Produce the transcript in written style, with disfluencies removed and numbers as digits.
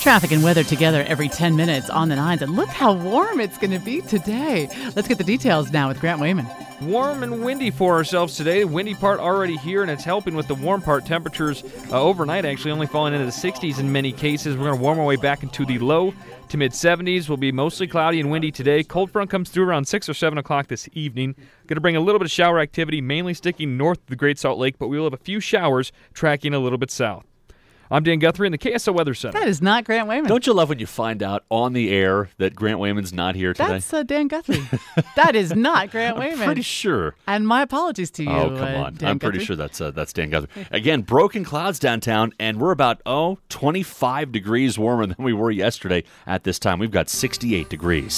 Traffic and weather together every 10 minutes on the nines. And look how warm it's going to be today. Let's get the details now with Grant Wayman. Warm and windy for ourselves today. The windy part already here, and it's helping with the warm part. Temperatures overnight actually only falling into the 60s in many cases. We're going to warm our way back into the low to mid-70s. Will be mostly cloudy and windy today. Cold front comes through around 6 or 7 o'clock this evening. Going to bring a little bit of shower activity, mainly sticking north of the Great Salt Lake, but we will have a few showers tracking a little bit south. I'm Dan Guthrie in the KSL Weather Center. That is not Grant Wayman. Don't you love when you find out on the air that Grant Wayman's not here today? That's Dan Guthrie. That is not Grant Wayman. I'm pretty sure. And my apologies to you. Oh, come on. Dan I'm Guthrie. pretty sure that's Dan Guthrie. Again, broken clouds downtown, and we're about, 25 degrees warmer than we were yesterday at this time. We've got 68 degrees.